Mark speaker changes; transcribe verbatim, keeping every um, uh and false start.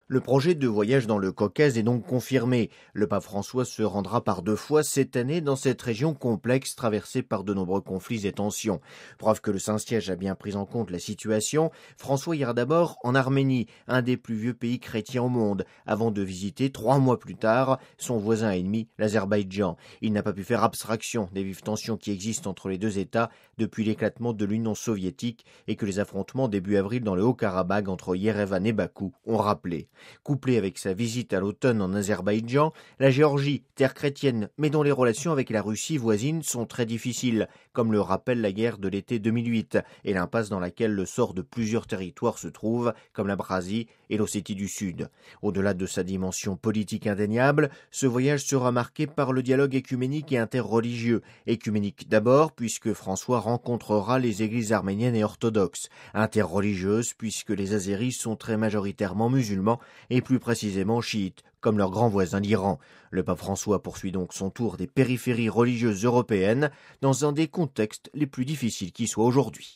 Speaker 1: Le projet de voyage dans le Caucase est donc confirmé. Le pape François se rendra par deux fois cette année dans cette région complexe traversée par de nombreux conflits et tensions. Preuve que le Saint-Siège a bien pris en compte la situation, François ira d'abord en Arménie, un des plus vieux pays chrétiens au monde, avant de visiter trois mois plus tard son voisin ennemi, l'Azerbaïdjan. Il n'a pas pu faire abstraction des vives tensions qui existent entre les deux États depuis l'éclatement de l'Union soviétique et que les affrontements début avril dans le Haut-Karabagh entre Yerevan et Bakou ont rappelé. Couplée avec sa visite à l'automne en Azerbaïdjan, la Géorgie, terre chrétienne, mais dont les relations avec la Russie voisine sont très difficiles, comme le rappelle la guerre de l'été deux mille huit et l'impasse dans laquelle le sort de plusieurs territoires se trouve, comme l'Abkhazie et l'Ossétie du Sud. Au-delà de sa dimension politique indéniable, ce voyage sera marqué par le dialogue écuménique et interreligieux. Écuménique d'abord, puisque François rencontrera les églises arméniennes et orthodoxes. Interreligieuse, puisque les Azéris sont très majoritairement musulmans et plus précisément chiites, comme leur grand voisin l'Iran. Le pape François poursuit donc son tour des périphéries religieuses européennes dans un des contextes les plus difficiles qui soient aujourd'hui.